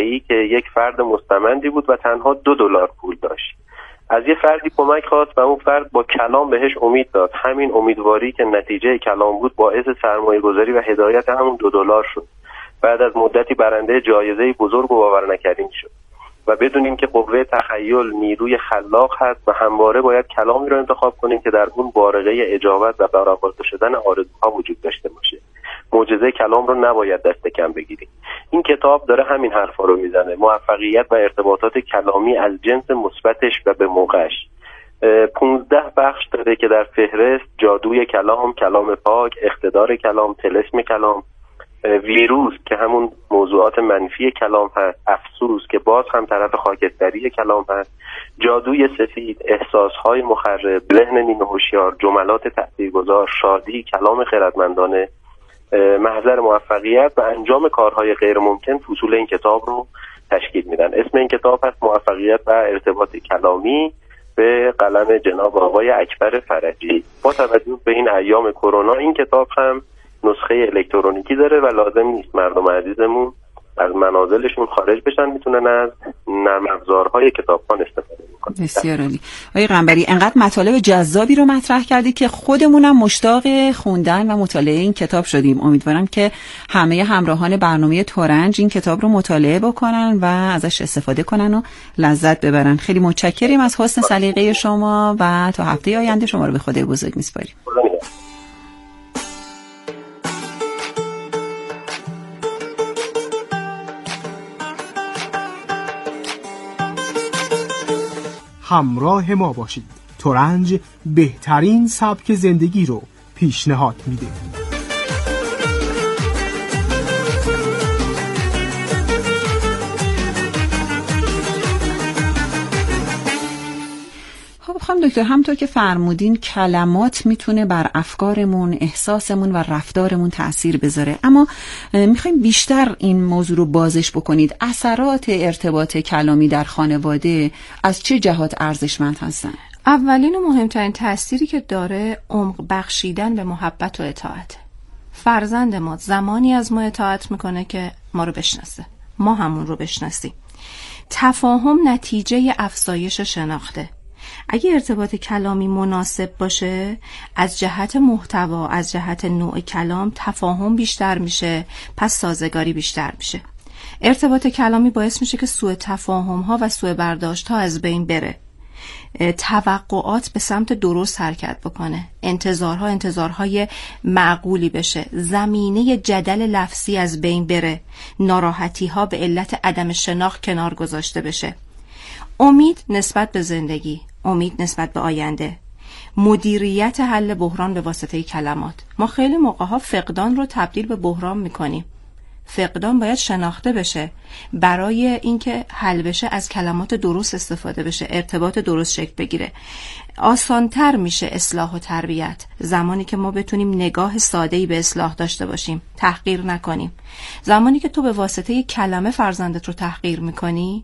واقعی که یک فرد مستمندی بود و تنها $2 پول داشت. از یه فردی کمک خواست و اون فرد با کلام بهش امید داد. همین امیدواری که نتیجه کلام بود باعث سرمایه‌گذاری و هدایت همون $2 شد. بعد از مدتی برنده جایزه بزرگ و باورنکردنی شد. و بدونیم که قوه تخیل نیروی خلاق هست و همواره باید کلامی رو انتخاب کنیم که در اون بارقه اجابت و برآورده شدن آرزوها وجود داشته باشه. معجزه کلام رو نباید دست کم بگیریم. این کتاب داره همین حرفا رو میزنه. موفقیت و ارتباطات کلامی از جنس مثبتش و به موقعش. 15 بخش داره که در فهرست جادوی کلام، کلام پاک، اقتدار کلام، طلسم کلام، ویروس که همون موضوعات منفی کلام هست، افسوس که باز هم طرف خاکستری کلام هست، جادوی سفید، احساسهای مخرب، ذهن نیمه هوشیار، جملات تاثیرگذار، شادی، کلام خردمندانه، محضر موفقیت و انجام کارهای غیر ممکن فصول این کتاب رو تشکیل میدن. اسم این کتاب هست موفقیت و ارتباط کلامی به قلم جناب آقای اکبر فرجی. با توجه به این ایام کرونا این کتاب هم نسخه الکترونیکی داره و لازم نیست مردم عزیزمون از منازلشون خارج بشن، میتونن از نرم افزارهای کتابخوان استفاده کنن. بسیار عالی. آقای قنبری، انقدر مطالب جذابی رو مطرح کردی که خودمونم مشتاق خوندن و مطالعه این کتاب شدیم. امیدوارم که همه همراهان برنامه ترنج این کتاب رو مطالعه بکنن و ازش استفاده کنن و لذت ببرن. خیلی متشکریم از حسن سلیقه شما و تا هفته آینده شما رو به خدای بزرگ میسپاریم. همراه ما باشید. ترنج بهترین سبک زندگی رو پیشنهاد میده. خب دکتر، همونطور که فرمودین کلمات میتونه بر افکارمون، احساسمون و رفتارمون تأثیر بذاره، اما میخوایم بیشتر این موضوع رو بازش بکنید. اثرات ارتباط کلامی در خانواده از چه جهات ارزشمند هستن؟ اولین و مهمترین تأثیری که داره عمق بخشیدن به محبت و اطاعت. فرزند ما زمانی از ما اطاعت میکنه که ما رو بشناسه، ما همون رو بشناسیم. تفاهم نتیجه افزایش شناخته. اگه ارتباط کلامی مناسب باشه، از جهت محتوا، از جهت نوع کلام تفاهم بیشتر میشه، پس سازگاری بیشتر میشه. ارتباط کلامی باعث میشه که سوء تفاهم ها و سوء برداشت ها از بین بره، توقعات به سمت درست حرکت بکنه، انتظارهای معقولی بشه، زمینه جدل لفظی از بین بره، ناراحتی ها به علت عدم شناخت کنار گذاشته بشه. امید نسبت به زندگی، امید نسبت به آینده، مدیریت حل بحران به واسطه کلمات. ما خیلی موقع‌ها فقدان رو تبدیل به بحران میکنیم. فقدان باید شناخته بشه. برای اینکه حل بشه از کلمات درست استفاده بشه، ارتباط درست شکل بگیره. آسانتر میشه اصلاح و تربیت زمانی که ما بتونیم نگاه ساده‌ای به اصلاح داشته باشیم، تحقیر نکنیم. زمانی که تو به واسطه کلمه فرزندت رو تحقیر میکنی،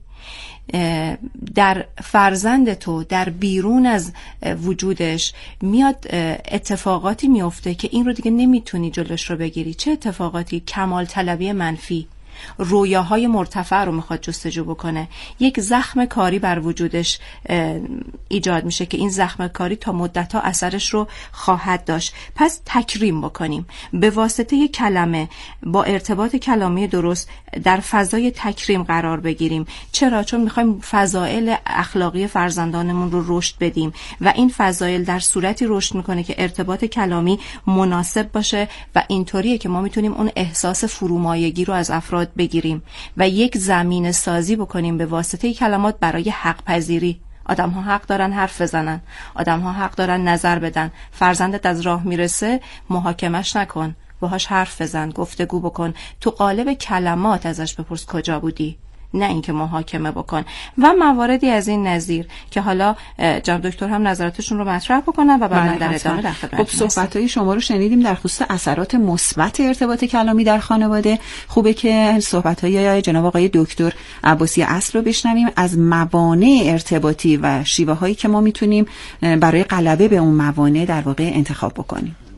در فرزند تو، در بیرون از وجودش میاد اتفاقاتی میفته که این رو دیگه نمیتونی جلوش رو بگیری. چه اتفاقاتی؟ کمال طلبی منفی، رویاهای مرتفع رو میخواد جستجو بکنه. یک زخم کاری بر وجودش ایجاد میشه که این زخم کاری تا مدت‌ها اثرش رو خواهد داشت. پس تکریم بکنیم به واسطه کلمه، با ارتباط کلامی درست در فضای تکریم قرار بگیریم. چرا؟ چون میخوایم فضائل اخلاقی فرزندانمون رو رشد بدیم و این فضائل در صورتی رشد میکنه که ارتباط کلامی مناسب باشه و اینطوریه که ما میتونیم اون احساس فرومایگی رو از افراد بگیریم و یک زمین سازی بکنیم به واسطه کلمات برای حق پذیری. آدم ها حق دارن حرف بزنن، آدم ها حق دارن نظر بدن. فرزندت از راه میرسه، محاکمش نکن، باهاش حرف بزن، گفتگو بکن، تو قالب کلمات ازش بپرس کجا بودی، نه اینکه محاکمه بکن. و مواردی از این نظیر که حالا جناب دکتر هم نظراتشون رو مطرح بکنن و بعد در ادامه در خدمتتون. خب صحبت‌های شما رو شنیدیم در خصوص اثرات مثبت ارتباط کلامی در خانواده. خوبه که صحبت‌های جناب آقای دکتر عباسی اصل رو بشنویم از موانع ارتباطی و شیوه‌هایی که ما میتونیم برای غلبه به اون موانع در واقع انتخاب بکنیم.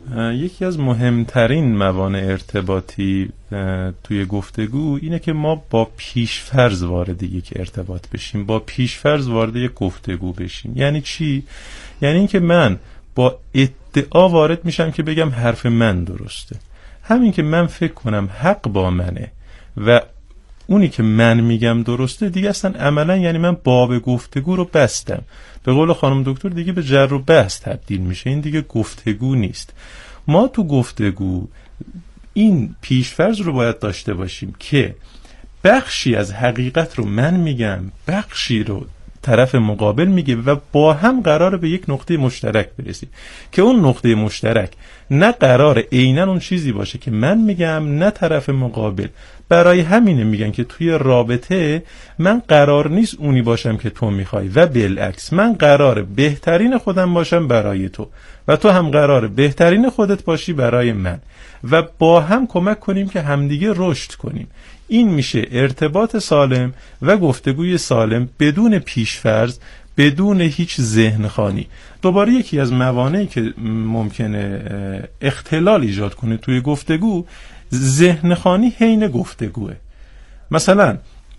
یکی از مهمترین موانع ارتباطی توی گفتگو اینه که ما با پیشفرض وارد یک ارتباط بشیم، با پیشفرض وارد یک گفتگو بشیم. یعنی چی؟ یعنی اینکه من با ادعا وارد میشم که بگم حرف من درسته. همین که من فکر کنم حق با منه و اونی که من میگم درسته دیگه اصلا عملا یعنی من باب گفتگو رو بستم. به قول خانم دکتر دیگه به جر و بحث تبدیل میشه، این دیگه گفتگو نیست. ما تو گفتگو این پیشفرض رو باید داشته باشیم که بخشی از حقیقت رو من میگم، بخشی رو طرف مقابل میگه و با هم قراره به یک نقطه مشترک برسیم که اون نقطه مشترک نه قراره عیناً اون چیزی باشه که من میگم نه طرف مقابل. برای همینه میگن که توی رابطه من قرار نیست اونی باشم که تو میخوای و بالعکس، من قراره بهترین خودم باشم برای تو و تو هم قراره بهترین خودت باشی برای من و با هم کمک کنیم که همدیگه رشد کنیم. این میشه ارتباط سالم و گفتگوی سالم بدون پیشفرض، بدون هیچ ذهنخوانی. دوباره یکی از موانعی که ممکنه اختلال ایجاد کنه توی گفتگو، ذهنخوانی حین گفتگوه. مثلا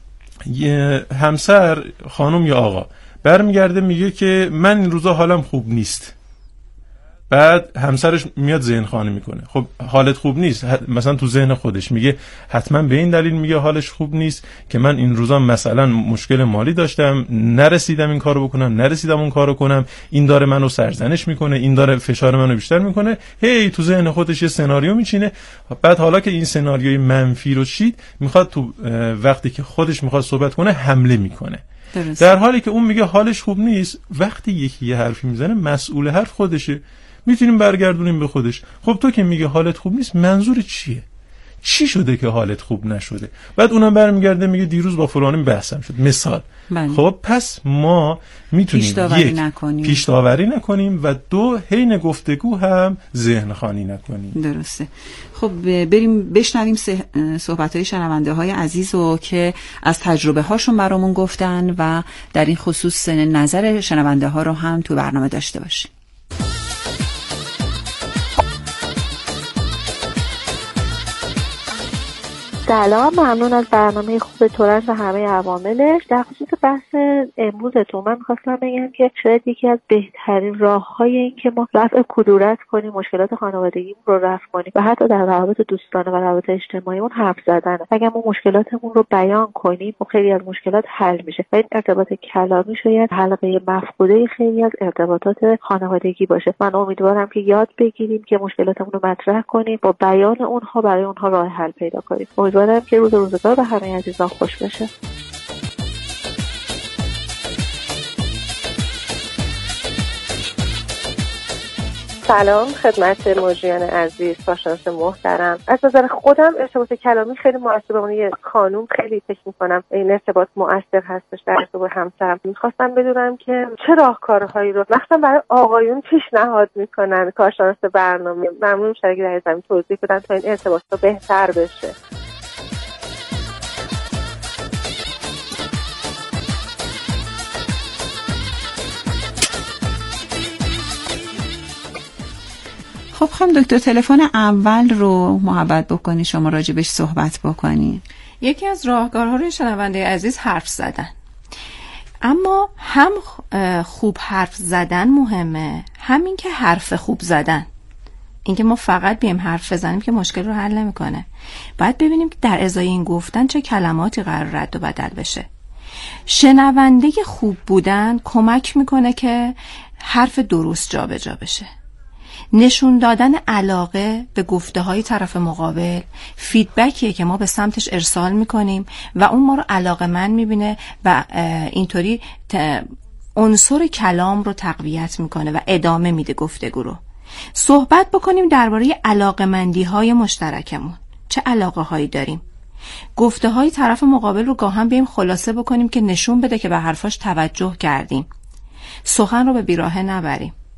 یه همسر، خانم یا آقا برمیگرده میگه که من این روزا حالم خوب نیست، بعد همسرش میاد ذهنخوانی میکنه. خب حالت خوب نیست، مثلا تو ذهن خودش میگه حتما به این دلیل میگه حالش خوب نیست که من این روزا مثلا مشکل مالی داشتم، نرسیدم این کارو بکنم، نرسیدم اون کارو کنم، این داره منو سرزنش میکنه، این داره فشار منو بیشتر میکنه. هی تو ذهن خودش یه سناریو میچینه. بعد حالا که این سناریوی منفی رو چید، میخواد تو وقتی که خودش میخواد صحبت کنه حمله میکنه. درست. در حالی که اون میگه حالش خوب نیست. وقتی یکی یه حرفی میزنه مسئول حرف خودشه، میتونیم برگردونیم به خودش. خب تو که میگه حالت خوب نیست، منظور چیه؟ چی شده که حالت خوب نشده؟ بعد اونم برمیگرده میگه دیروز با فلانی بحثم شد، مثال. خب پس ما میتونیم پیش داوری نکنیم و دو حین گفتگو هم ذهن خوانی نکنیم. درسته. خب بریم بشنویم صحبت‌های شنونده‌های عزیز رو که از تجربه هاشون برامون گفتن و در این خصوص نظر شنونده‌ها رو هم تو برنامه داشته باشیم. سلام، ممنون از برنامه خوب تورنج و همه عواملش. در خصوص بحث امروزتون من می‌خواستم بگم که شاید یکی از بهترین راه‌های این که ما رفع کدورت کنیم، مشکلات خانوادگیمون رو رفع کنیم و حتی در روابط دوستانه و روابط اجتماعیمون حرف زدنه. اگر ما مشکلاتمون رو بیان کنیم و خیلی از مشکلات حل میشه. و این ارتباط کلامی شاید حلقه مفقوده خیلی از ارتباطات خانوادگی باشه. من امیدوارم که یاد بگیریم که مشکلاتمون رو مطرح کنیم، با بیان اونها برای اونها راه حل پیدا کنیم. امیدوارم که روزگار به همه عزیزان خوش بشه. سلام خدمت مجریان عزیز، کارشناس محترم. از نظر خودم ارتباط کلامی خیلی مؤثر، به عنوان یک خانم خیلی فکر می‌کنم این ارتباط مؤثر هستش در ارتباط همسرم. می‌خواستم بدونم که چه راهکارهایی رو مثلا برای آقایون پیشنهاد می‌کنن کارشناس برنامه. ممنون می‌شم اگه در زمین توضیح بدن تا این ارتباط بهتر بشه. خب خانم دکتر، تلفن اول رو محبت بکنی شما راجبش صحبت بکنی. یکی از راهکارها روی شنونده عزیز حرف زدن، اما هم خوب حرف زدن مهمه، همین که حرف خوب زدن. اینکه ما فقط بیم حرف بزنیم که مشکل رو حل نمیکنه. باید ببینیم که در ازای این گفتن چه کلماتی قرار رد و بدل بشه. شنونده خوب بودن کمک میکنه که حرف درست جا به جا بشه. نشون دادن علاقه به گفته های طرف مقابل فیدبکیه که ما به سمتش ارسال میکنیم و اون ما رو علاقه‌مند میبینه و اینطوری عنصر کلام رو تقویت میکنه و ادامه میده گفتگو رو. صحبت بکنیم درباره علاقه‌مندی های مشترکمون، چه علاقه هایی داریم. گفته های طرف مقابل رو گاهن بیم خلاصه بکنیم که نشون بده که به حرفاش توجه کردیم. سخن رو به بیراهه نبریم.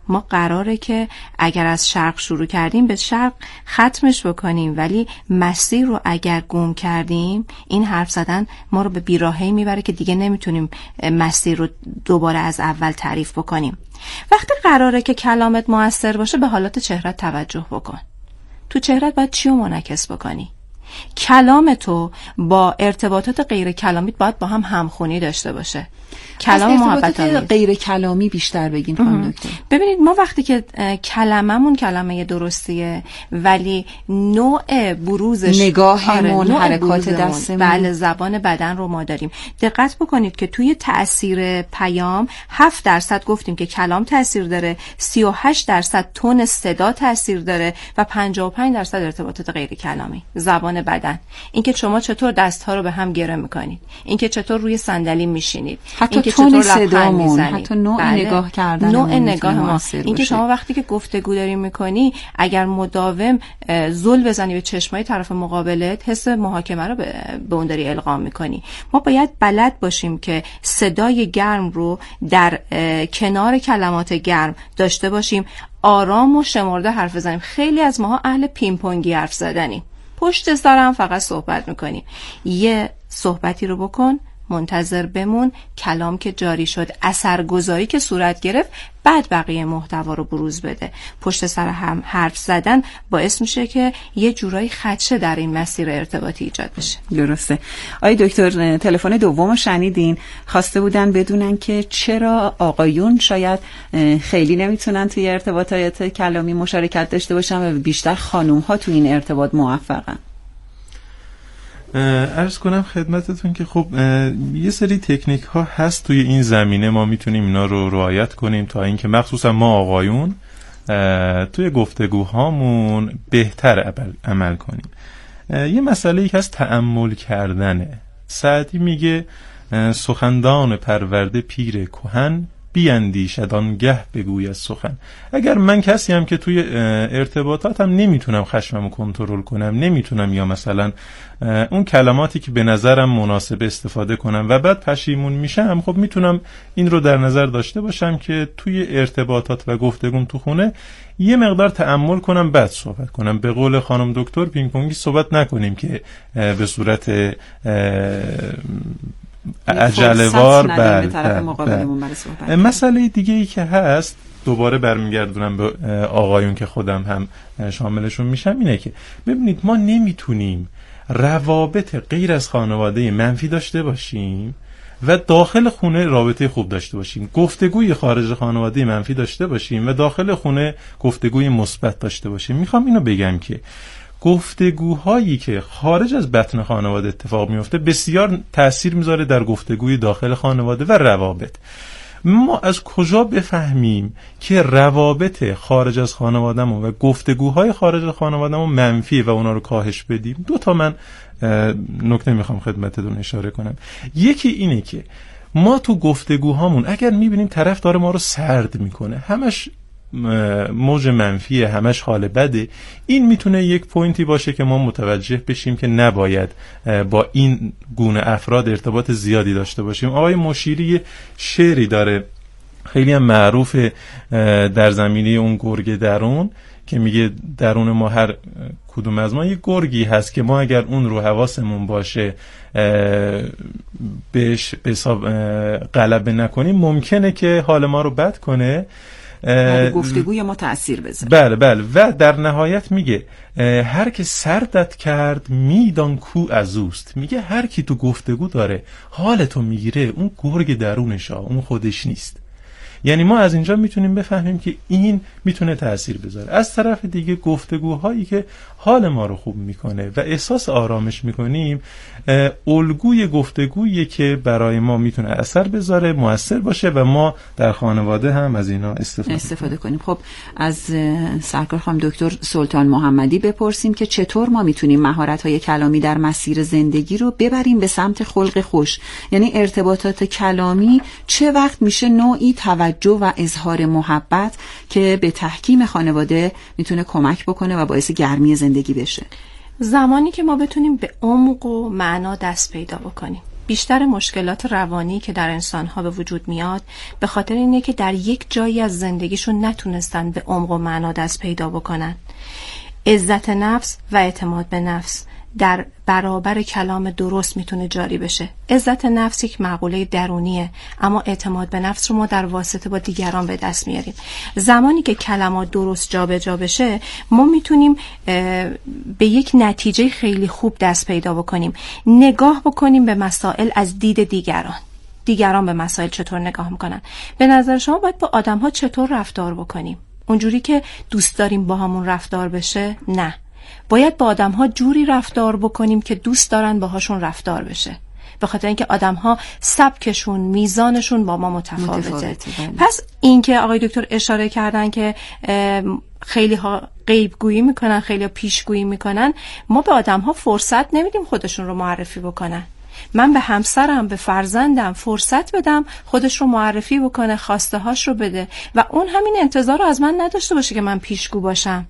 ما قراره که اگر از شرق شروع کردیم به شرق ختمش بکنیم، ولی مسیر رو اگر گم کردیم این حرف زدن ما رو به بیراهه‌ای میبره که دیگه نمیتونیم مسیر رو دوباره از اول تعریف بکنیم. وقتی قراره که کلامت مؤثر باشه به حالات چهرت توجه بکن. تو چهرت باید چی رو منعکس بکنی؟ کلام تو با ارتباطات غیر کلامیت باید با هم همخونی داشته باشه. کلام محبت‌آمیز غیر کلامی بیشتر بگین خانم دکتر. ببینید ما وقتی که کلممون کلمه درستیه ولی نوع بروزش، نگاهمون، حرکات دستمون، بله، زبان بدن رو ما داریم. دقت بکنید که توی تأثیر پیام 7% گفتیم که کلام تأثیر داره، 38% تون صدا تأثیر داره و 55% ارتباطات غیر کلامی، زبان بدن. اینکه شما چطور دست‌ها رو به هم گره می‌کنید، اینکه چطور روی صندلی میشینید، حتی تون صدامون، حتی نوع نگاه کردن، نوع نگاه ما، اینکه شما وقتی که گفتگو داری میکنی اگر مداوم زل بزنی به چشمای طرف مقابلت حس محاکمه رو به اون داری القا میکنی. ما باید بلد باشیم که صدای گرم رو در کنار کلمات گرم داشته باشیم، آرام و شمرده حرف بزنیم. خیلی از ماها اهل پینگ پونگی حرف زدنیم، پشت سر هم فقط صحبت میکنیم. یه صحبتی رو بکن، منتظر بمون، کلام که جاری شد، اثرگذاری که صورت گرفت، بعد بقیه محتوا رو بروز بده. پشت سر هم حرف زدن باعث میشه که یه جورایی خدشه در این مسیر ارتباطی ایجاد بشه. درسته. آقای دکتر تلفن دومو شنیدین، خواسته بودن بدونن که چرا آقایون شاید خیلی نمیتونن توی ارتباطات کلامی مشارکت داشته باشن و بیشتر خانم ها توی این ارتباط موفقن. عرض کنم خدمتتون که خب یه سری تکنیک ها هست توی این زمینه، ما میتونیم اینا رو رعایت کنیم تا اینکه مخصوصا ما آقایون توی گفتگوهامون بهتر عمل کنیم. یه مسئله که از تأمل کردنه. سعدی میگه سخندان پرورده پیر کهن، بیاندیشد آنگه بگوید سخن. اگر من کسی هم که توی ارتباطاتم نمیتونم خشممو کنترل کنم، نمیتونم یا مثلا اون کلماتی که به نظرم مناسب استفاده کنم و بعد پشیمون میشم، خب میتونم این رو در نظر داشته باشم که توی ارتباطات و گفتگوم تو خونه یه مقدار تأمل کنم بعد صحبت کنم. به قول خانم دکتر پینگ پونگی صحبت نکنیم که به صورت عجله‌وار. مسئله دیگه ای که هست، دوباره برمیگردونم به آقایون که خودم هم شاملشون میشم، اینه که ببینید ما نمیتونیم روابط غیر از خانواده منفی داشته باشیم و داخل خونه رابطه خوب داشته باشیم، گفتگوی خارج خانواده منفی داشته باشیم و داخل خونه گفتگوی مثبت داشته باشیم. میخوام اینو بگم که گفتگوهایی که خارج از بطن خانواده اتفاق میفته بسیار تأثیر میذاره در گفتگوی داخل خانواده و روابط. ما از کجا بفهمیم که روابط خارج از خانوادهمون و گفتگوهای خارج از خانوادهمون منفیه و اونا رو کاهش بدیم؟ دو تا من نکته میخوام خدمتتون اشاره کنم. یکی اینه که ما تو گفتگوهامون اگر میبینیم طرف داره ما رو سرد میکنه، همش موج منفیه، همش حال بده، این میتونه یک پوینتی باشه که ما متوجه بشیم که نباید با این گونه افراد ارتباط زیادی داشته باشیم. آقای مشیری شعری داره خیلی هم معروف در زمینه اون گرگ درون که میگه درون ما هر کدوم از ما یک گرگی هست که ما اگر اون رو حواسمون باشه بهش حساب غلبه نکنیم ممکنه که حال ما رو بد کنه، گفتگوی ما تأثیر بذاره. بله و در نهایت میگه هر که سردت کرد میدان کو از اوست. میگه هر کی تو گفتگو داره حالتو میگیره اون گرگ درونشه، اون خودش نیست. یعنی ما از اینجا میتونیم بفهمیم که این میتونه تأثیر بذاره. از طرف دیگه گفتگوهایی که حال ما رو خوب میکنه و احساس آرامش میکنیم، الگوی گفتگویی که برای ما میتونه اثر بذاره، مؤثر باشه و ما در خانواده هم از اینا استفاده کنیم. خب از سرکار خانم دکتر سلطان محمدی بپرسیم که چطور ما میتونیم مهارت‌های کلامی در مسیر زندگی رو ببریم به سمت خلق خوش، یعنی ارتباطات کلامی چه وقت میشه نوعی توجه و اظهار محبت که به تحکیم خانواده میتونه کمک بکنه و باعث گرمی زندگی بشه. زمانی که ما بتونیم به عمق و معنا دست پیدا بکنیم. بیشتر مشکلات روانی که در انسان‌ها به وجود میاد به خاطر اینه که در یک جایی از زندگیشون نتونستن به عمق و معنا دست پیدا بکنن. عزت نفس و اعتماد به نفس در برابر کلام درست میتونه جاری بشه. عزت نفس یک مقوله درونیه، اما اعتماد به نفس رو ما در واسطه با دیگران به دست میاریم. زمانی که کلمات درست جابجا بشه ما میتونیم به یک نتیجه خیلی خوب دست پیدا بکنیم. نگاه بکنیم به مسائل از دید دیگران به مسائل چطور نگاه میکنن. به نظر شما باید با آدم‌ها چطور رفتار بکنیم؟ اونجوری که دوست داریم با همون رفتار بشه؟ نه، باید با آدم‌ها جوری رفتار بکنیم که دوست دارن باهاشون رفتار بشه، به خاطر اینکه آدم‌ها سبکشون، میزانشون با ما متفاوته. پس این که آقای دکتر اشاره کردن که خیلی ها غیب گویی میکنن، خیلی ها پیش گویی میکنن، ما به آدم‌ها فرصت نمیدیم خودشون رو معرفی بکنن. من به همسرم، به فرزندم فرصت بدم خودش رو معرفی بکنه، خواسته هاش رو بده و اون همین انتظار رو از من نداشته باشه که من پیشگو باشم.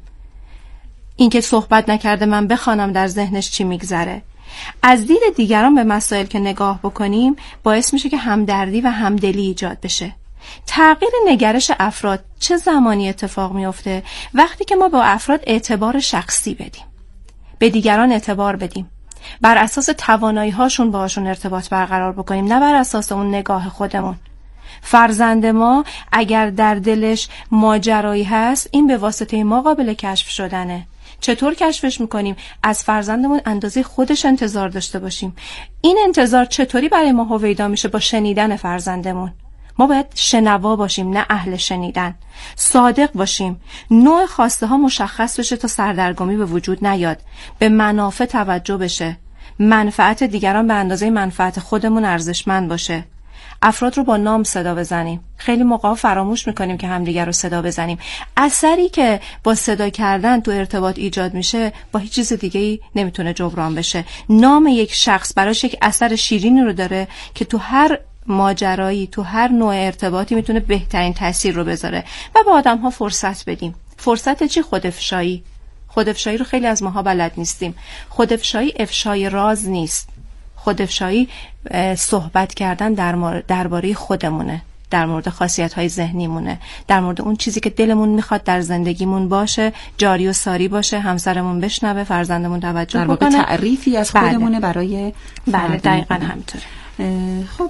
این که صحبت نکرده من بخوانم در ذهنش چی میگذره. از دید دیگران به مسائل که نگاه بکنیم باعث میشه که همدردی و همدلی ایجاد بشه. تغییر نگرش افراد چه زمانی اتفاق میفته؟ وقتی که ما با افراد اعتبار شخصی بدیم، به دیگران اعتبار بدیم، بر اساس توانایی هاشون باهاشون ارتباط برقرار بکنیم، نه بر اساس اون نگاه خودمون. فرزند ما اگر در دلش ماجرایی هست، این به واسطه ما قابل کشف شدنه. چطور کشفش میکنیم؟ از فرزندمون اندازه خودش انتظار داشته باشیم. این انتظار چطوری برای ما هویدا میشه؟ با شنیدن فرزندمون. ما باید شنوا باشیم، نه اهل شنیدن. صادق باشیم، نوع خواسته ها مشخص بشه تا سردرگمی به وجود نیاد، به منافع توجه بشه، منفعت دیگران به اندازه منفعت خودمون ارزشمند باشه. افراد رو با نام صدا بزنیم. خیلی موقع فراموش میکنیم که همدیگر رو صدا بزنیم. اثری که با صدا کردن تو ارتباط ایجاد میشه با هیچ چیز دیگه‌ای نمیتونه جبران بشه. نام یک شخص براش یک اثر شیرینی رو داره که تو هر ماجرایی، تو هر نوع ارتباطی میتونه بهترین تاثیر رو بذاره. و به آدم‌ها فرصت بدیم. فرصت چی؟ خودافشایی. خودافشایی رو خیلی از ماها بلد نیستیم. خودافشایی افشای راز نیست. خودافشایی صحبت کردن درباره خودمونه، در مورد خاصیت‌های ذهنیمونه، در مورد اون چیزی که دلمون میخواد در زندگیمون باشه، جاری و ساری باشه، همسرمون بشنوه، فرزندمون توجه بکنه. در واقع تعریفی از خودمونه برای بله دقیقاً همینطوره. خب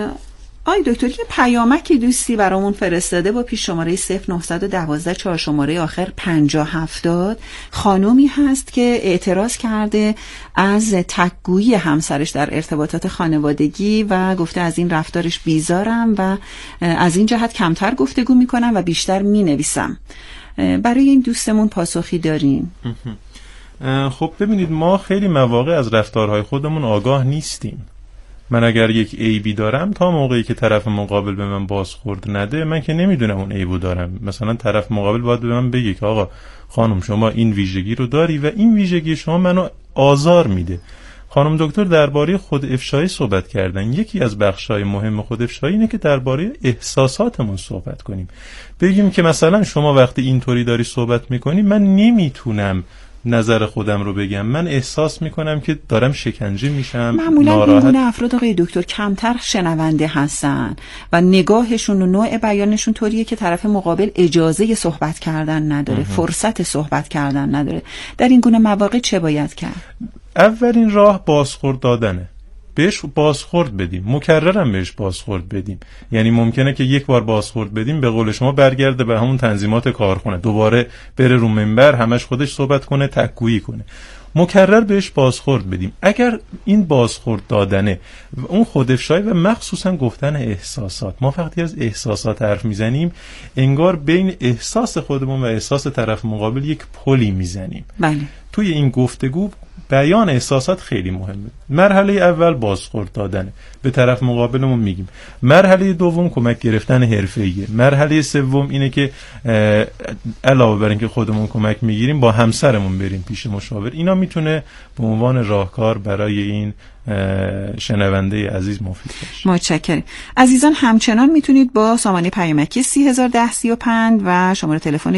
آی دکتر، یه پیامکی دوستی برامون فرستاده با پیش شماره 0912 4 شماره آخر 5070. خانومی هست که اعتراض کرده از تک‌گویی همسرش در ارتباطات خانوادگی و گفته از این رفتارش بیزارم و از این جهت کمتر گفتگو میکنم و بیشتر مینویسم. برای این دوستمون پاسخی داریم؟ خب ببینید، ما خیلی مواقع از رفتارهای خودمون آگاه نیستیم. من اگر یک عیبی دارم، تا موقعی که طرف مقابل به من بازخورد نده، من که نمیدونم اون عیبو دارم. مثلا طرف مقابل باید به من بگه که آقا خانم شما این ویژگی رو داری و این ویژگی شما منو آزار میده. خانم دکتر درباره خود افشایی صحبت کردن. یکی از بخشای مهم خود افشایی اینه که درباره احساساتمون صحبت کنیم. بگیم که مثلا شما وقتی اینطوری داری صحبت میکنی، من نمیتونم نظر خودم رو بگم، من احساس میکنم که دارم شکنجه میشم. معمولا این گونه افراد آقای دکتر کمتر شنونده هستن و نگاهشون و نوع بیانشون طوریه که طرف مقابل اجازه صحبت کردن نداره، فرصت صحبت کردن نداره. در این گونه مواقع چه باید کرد؟ اولین راه بازخورد دادنه. بهش بازخورد بدیم، مکررم بهش بازخورد بدیم. یعنی ممکنه که یک بار بازخورد بدیم، به قول شما برگرده به همون تنظیمات کارخونه، دوباره بره رو منبر همش خودش صحبت کنه، تک‌گویی کنه. مکرر بهش بازخورد بدیم. اگر این بازخورد دادنه اون خودافشایی و مخصوصا گفتن احساسات، ما وقتی از احساسات حرف میزنیم انگار بین احساس خودمون و احساس طرف مقابل یک پلی میزنیم. بله. توی این گفتگو بیان احساسات خیلی مهمه. مرحله اول بازخورد دادنه، به طرف مقابلمون میگیم. مرحله دوم کمک گرفتن حرفه‌ایه. مرحله سوم اینه که علاوه بر اینکه خودمون کمک میگیریم، با همسرمون بریم پیش مشاور. اینا میتونه به عنوان راهکار برای این شنونده عزیز مفید باشه. متشکرم. عزیزان همچنان میتونید با سامانه پیامکی 301035 و شماره تلفن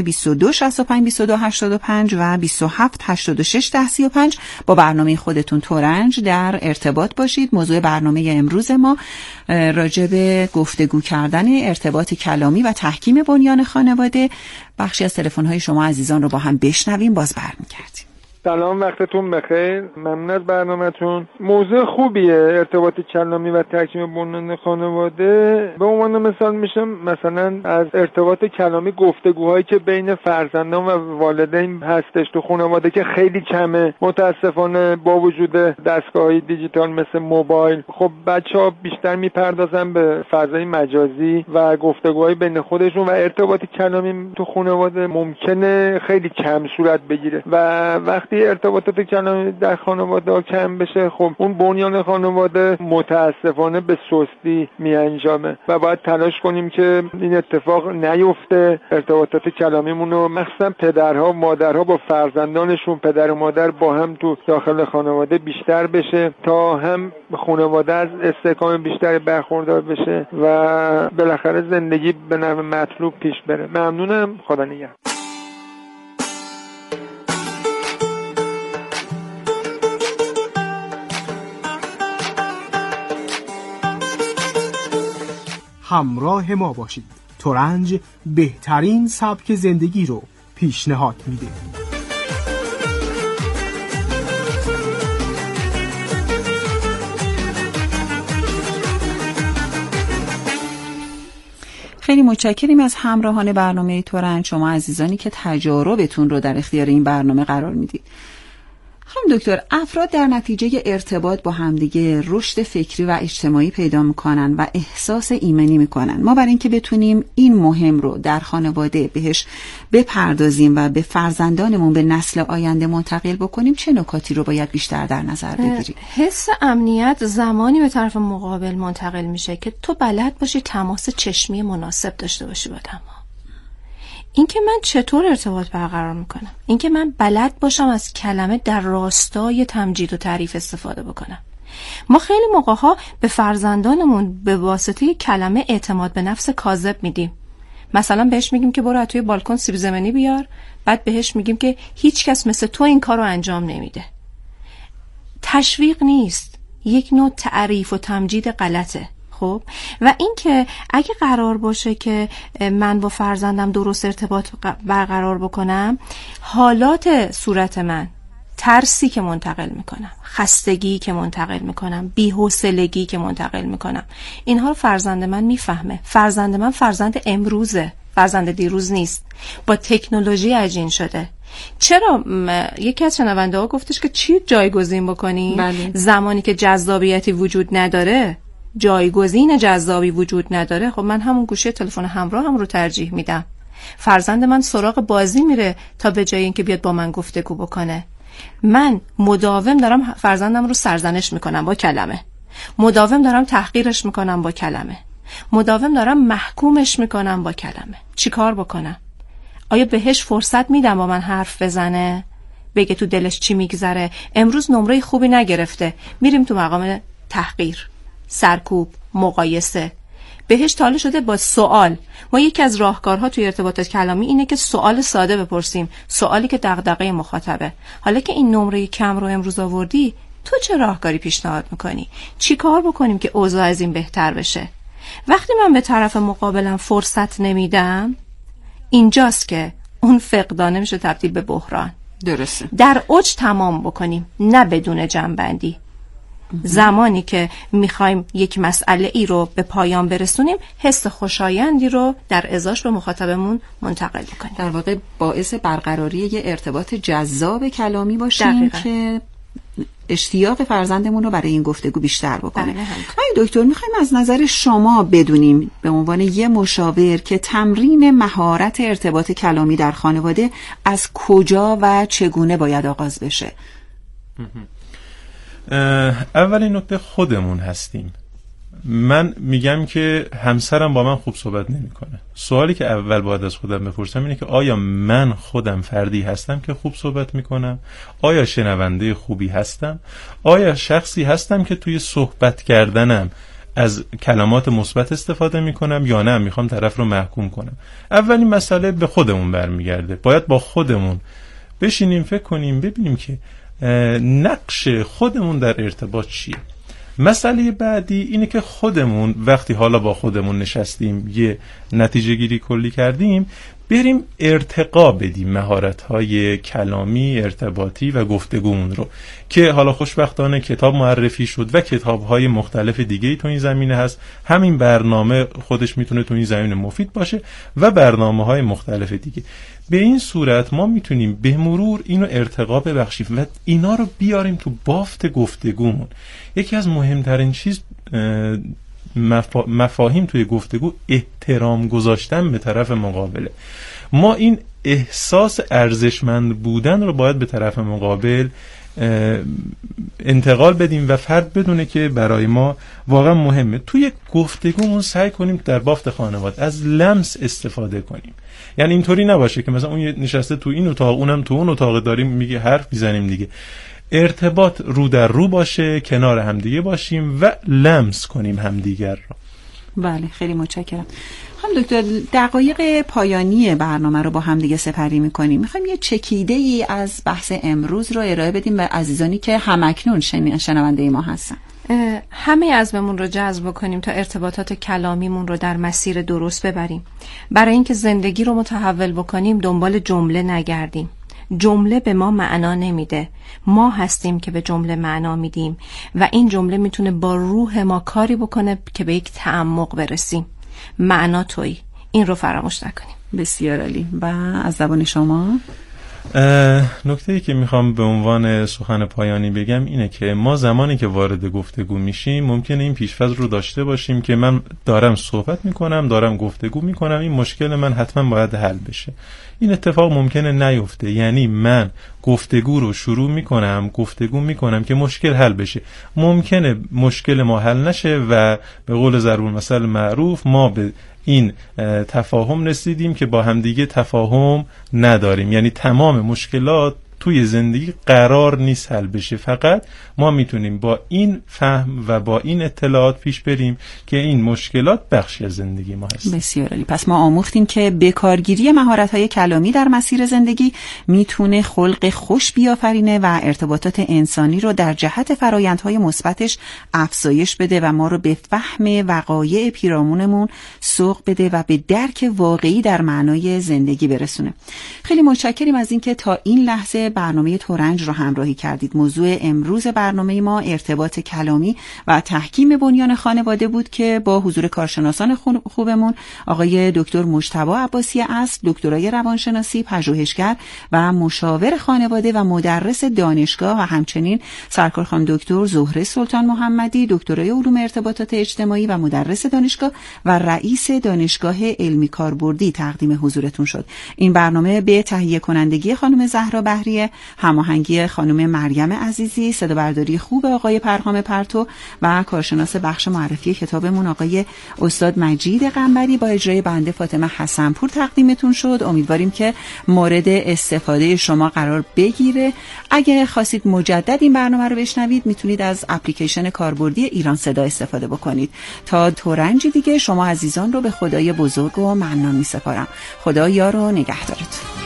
2265 2285 و 27861035 با برنامه خودتون ترنج در در ارتباط باشید. موضوع برنامه امروز ما راجع به گفتگو کردن ارتباط کلامی و تحکیم بنیان خانواده. بخشی از تلفن‌های شما عزیزان رو با هم بشنویم، باز برمیگردیم. سلام، وقتتون بخیر. ممنون از برنامه‌تون. موضوع خوبیه ارتباط کلامی و تحکیم بنیان خانواده. به عنوان مثال میشه مثلا از ارتباط کلامی گفتگوهایی که بین فرزندان و والدین هستش تو خانواده که خیلی کمه متاسفانه با وجود دستگاه‌های دیجیتال مثل موبایل. خب بچه‌ها بیشتر میپردازن به فضای مجازی و گفتگوهای بین خودشون و ارتباط کلامی تو خانواده ممکنه خیلی کم صورت بگیره و وقتی ارتباطات کلامی در خانواده کم بشه، خب اون بنیان خانواده متاسفانه به سستی میانجامه و باید تلاش کنیم که این اتفاق نیفته. ارتباطات کلامیمون رو مخصوصا پدرها و مادرها با فرزندانشون، پدر و مادر با هم تو داخل خانواده بیشتر بشه تا هم خانواده از استحکام بیشتری برخوردار بشه و بالاخره زندگی به نحو مطلوب پیش بره. ممنونم، خدا نگهدار. همراه ما باشید. ترنج بهترین سبک زندگی رو پیشنهاد میده. خیلی متشکریم از همراهان برنامه ترنج، شما عزیزانی که تجاربتون رو در اختیار این برنامه قرار میدید. خانم دکتر، افراد در نتیجه ارتباط با همدیگه رشد فکری و اجتماعی پیدا میکنن و احساس ایمنی میکنن. ما برای اینکه بتونیم این مهم رو در خانواده بهش بپردازیم و به فرزندانمون، به نسل آینده منتقل بکنیم، چه نکاتی رو باید بیشتر در نظر بگیریم؟ حس امنیت زمانی به طرف مقابل منتقل میشه که تو بلد باشی تماس چشمی مناسب داشته باشی با آدم‌ها. اینکه من چطور ارتباط برقرار میکنم، اینکه من بلد باشم از کلمه در راستای تمجید و تعریف استفاده بکنم. ما خیلی موقع‌ها به فرزندانمون به واسطه کلمه اعتماد به نفس کاذب میدیم. مثلا بهش میگیم که برو از توی بالکن سیب زمینی بیار، بعد بهش میگیم که هیچ کس مثل تو این کارو انجام نمیده. تشویق نیست، یک نوع تعریف و تمجید غلطه. خب و این که اگه قرار باشه که من با فرزندم درست ارتباط برقرار بکنم، حالات صورت من، ترسی که منتقل میکنم، خستگی که منتقل میکنم، بی‌حوصلگی که منتقل میکنم، اینها رو فرزند من میفهمه. فرزند من فرزند امروزه، فرزند دیروز نیست. با تکنولوژی عجین شده. چرا یکی از شنونده ها گفتش که چی جایگزین بکنی؟ بله. زمانی که جذابیتی وجود نداره، جایگزین جذابی وجود نداره، خب من همون گوشی تلفن همراه هم رو ترجیح میدم. فرزند من سراغ بازی میره تا به جای اینکه بیاد با من گفتگو بکنه. من مداوم دارم فرزندم رو سرزنش میکنم با کلمه، مداوم دارم تحقیرش میکنم با کلمه، مداوم دارم محکومش میکنم با کلمه. چی کار بکنم؟ آیا بهش فرصت میدم با من حرف بزنه، بگه تو دلش چی میگذره؟ امروز نمره خوبی نگرفته، میریم تو مقام تحقیر، سرکوب، مقایسه. بهش تاله شده با سوال. ما یکی از راهکارها توی ارتباطات کلامی اینه که سوال ساده بپرسیم، سوالی که دغدغه مخاطبه. حالا که این نمره کم رو امروز آوردی، تو چه راهکاری پیشنهاد میکنی؟ چی کار بکنیم که اوضاع از این بهتر بشه؟ وقتی من به طرف مقابلم فرصت نمیدم، اینجاست که اون فقدانه میشه تبدیل به بحران. درسته. در اوج تمام بکنیم، نه بدون جنبندی. زمانی که میخوایم یک مسئله ای رو به پایان برسونیم، حس خوشایندی رو در ازاش به مخاطبمون منتقل بکنیم. در واقع باعث برقراری یه ارتباط جذاب کلامی باشیم که اشتیاق فرزندمون رو برای این گفتگو بیشتر بکنه. دکتر، میخوایم از نظر شما بدونیم به عنوان یه مشاور که تمرین مهارت ارتباط کلامی در خانواده از کجا و چگونه باید آغاز بشه؟ اولین نکته خودمون هستیم. من میگم که همسرم با من خوب صحبت نمیکنه. سوالی که اول باید از خودم بپرسم اینه که آیا من خودم فردی هستم که خوب صحبت میکنم؟ آیا شنونده خوبی هستم؟ آیا شخصی هستم که توی صحبت کردنم از کلمات مثبت استفاده میکنم یا نه میخوام طرف رو محکوم کنم؟ اولین مسئله به خودمون برمیگرده. باید با خودمون بشینیم فکر کنیم ببینیم که نقش خودمون در ارتباط چیه. مسئله بعدی اینه که خودمون وقتی حالا با خودمون نشستیم یه نتیجه گیری کلی کردیم، بریم ارتقا بدیم مهارت‌های کلامی، ارتباطی و گفتگومون رو که حالا خوشبختانه کتاب معرفی شد و کتاب‌های مختلف دیگه‌ای تو این زمینه هست. همین برنامه خودش میتونه تو این زمینه مفید باشه و برنامه‌های مختلف دیگه. به این صورت ما میتونیم به مرور اینو ارتقا ببخشیم و اینا رو بیاریم تو بافت گفتگومون. یکی از مهمترین چیز مفاهیم توی گفتگو احترام گذاشتن به طرف مقابله. ما این احساس ارزشمند بودن رو باید به طرف مقابل انتقال بدیم و فرد بدونه که برای ما واقعا مهمه. توی گفتگومون سعی کنیم در بافت خانواده از لمس استفاده کنیم. یعنی اینطوری نباشه که مثلا اون نشسته تو این اتاق اونم تو اون اتاق داریم میگه حرف میزنیم دیگه. ارتباط رو در رو باشه، کنار همدیگه باشیم و لمس کنیم همدیگر رو. بله، خیلی متشکرم. خانم دکتر، دقایق پایانی برنامه رو با هم دیگه سپری می‌کنیم. می‌خوایم یه چکیده‌ای از بحث امروز رو ارائه بدیم به عزیزانی که همکنون شنونده ما هستن. همه عزممون رو جذب کنیم تا ارتباطات کلامیمون رو در مسیر درست ببریم. برای اینکه زندگی رو متحول بکنیم دنبال جمله نگردیم. جمله به ما معنا نمیده، ما هستیم که به جمله معنا میدیم و این جمله میتونه با روح ما کاری بکنه که به یک تعمق برسیم. معنا تویی، این رو فراموش نکنیم. بسیار عالی. و از زبان شما نکته‌ای که میخوام به عنوان سخن پایانی بگم اینه که ما زمانی که وارد گفتگو میشیم ممکنه این پیش‌فرض رو داشته باشیم که من دارم صحبت میکنم، دارم گفتگو میکنم، این مشکل من حتما باید حل بشه. این اتفاق ممکنه نیفته. یعنی من گفتگو رو شروع میکنم، گفتگو میکنم که مشکل حل بشه. ممکنه مشکل ما حل نشه و به قول ضرب المثل معروف ما به این تفاهم رسیدیم که با همدیگه تفاهم نداریم. یعنی تمام مشکلات توی زندگی قرار نیست حل بشه، فقط ما میتونیم با این فهم و با این اطلاعات پیش بریم که این مشکلات بخشی از زندگی ما هست. بسیار عالی. پس ما آموختیم که به کارگیری مهارت‌های کلامی در مسیر زندگی میتونه خلق خوش بیافرینه و ارتباطات انسانی رو در جهت فرآیندهای مثبتش افزایش بده و ما رو به فهم وقایع پیرامونمون سوق بده و به درک واقعی در معنای زندگی برسونه. خیلی متشکریم از اینکه تا این لحظه برنامه ترنج رو همراهی کردید. موضوع امروز برنامه ما ارتباط کلامی و تحکیم بنیان خانواده بود که با حضور کارشناسان خوبمون آقای دکتر مجتبی عباسی اصل، دکترای روانشناسی، پژوهشگر و مشاور خانواده و مدرس دانشگاه و همچنین سرکار خانم دکتر زهره سلطان محمدی، دکترای علوم ارتباطات اجتماعی و مدرس دانشگاه و رئیس دانشگاه علمی کاربردی تقدیم حضورتون شد. این برنامه به تهیه کنندگی خانم زهرا بهریه، هماهنگی خانم مریم عزیزی، صدابرداری خوب آقای پرهام پرتو و کارشناس بخش معرفی کتابمون آقای استاد مجید قنبری با اجرای بنده فاطمه حسنپور تقدیمتون شد. امیدواریم که مورد استفاده شما قرار بگیره. اگه خواستید مجدد این برنامه رو بشنوید میتونید از اپلیکیشن کاربردی ایران صدا استفاده بکنید. تا ترنج دیگه شما عزیزان رو به خدای بزرگ و منان میسپارم. خدا یار و نگهدارتون.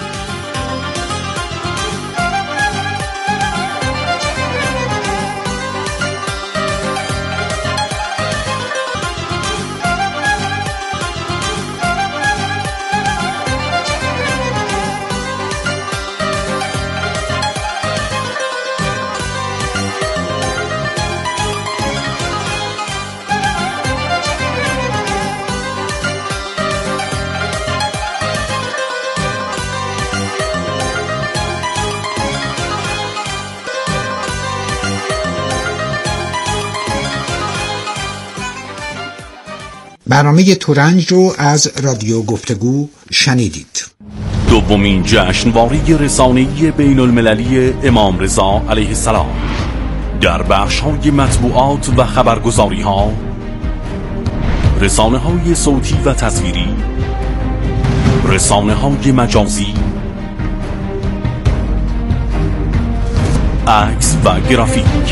برنامه ترنج رو از رادیو گفتگو شنیدید. دومین جشنواره رسانه‌ای بین المللی امام رضا علیه السلام در بخش‌های مطبوعات و خبرگزاری‌ها، رسانه‌های صوتی و تصویری، رسانه‌های مجازی، عکس و گرافیک.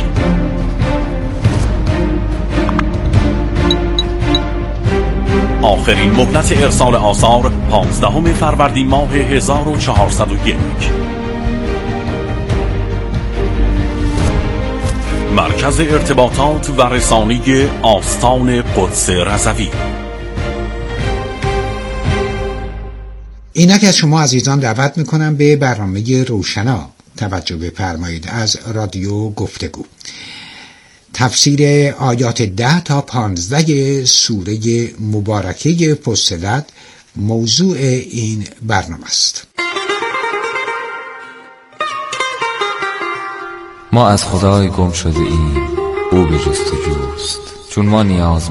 آخرین مهلت ارسال آثار 15 فروردین ماه 1401. مرکز ارتباطات و رسانه آستان قدس رضوی. اینک از شما عزیزان دعوت میکنم به برنامه روشنا توجه بفرمایید از رادیو گفتگو. تفسیر آیات 10 تا 15 سوره مبارکه فصلت موضوع این برنامه است. ما از خدای گم شده ایم، او به جستجوست، چون ما نیاز